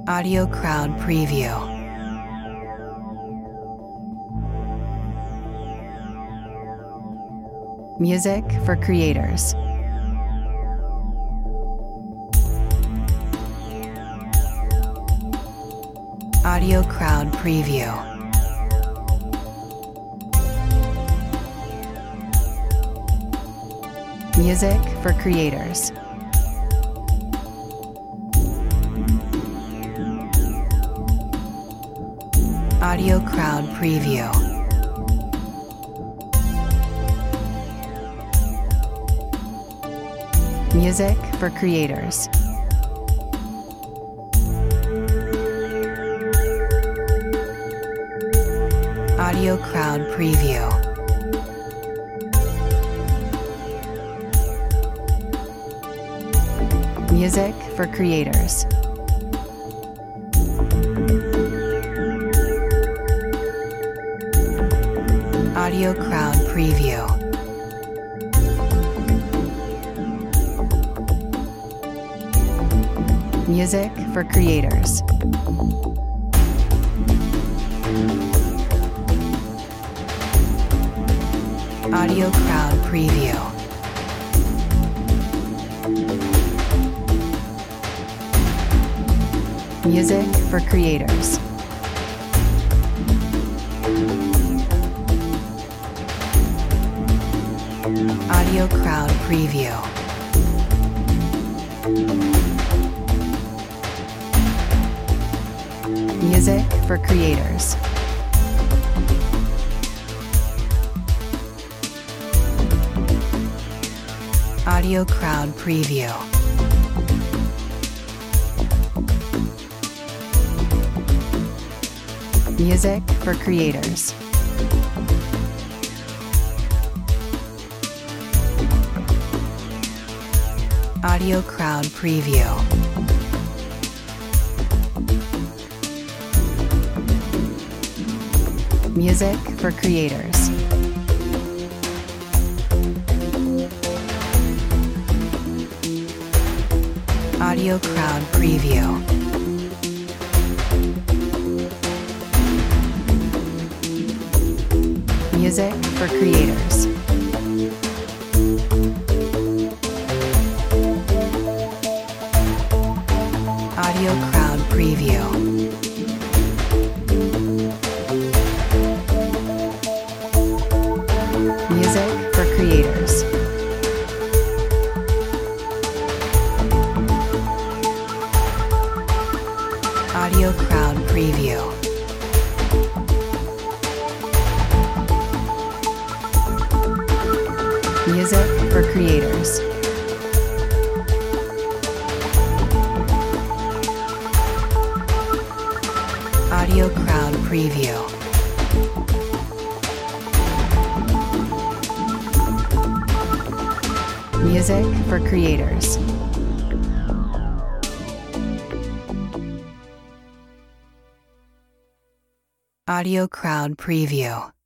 Audio Crowd Preview. Music for creators. Audio Crowd Preview. Music for creators. Audio Crowd Preview. Music for creators. Audio Crowd Preview. Music for creators. Audio Crowd Preview. Music for creators. Audio Crowd Preview. Music for creators. Audio Crowd Preview. Music for creators. Audio Crowd Preview. Music for creators. Audio Crowd Preview. Music for creators. Audio Crowd Preview. Music for creators. Audio Crowd Preview. Music for creators. Audio Crowd Preview. Music for creators. Audio Crowd Preview. Music for creators. Audio Crowd Preview.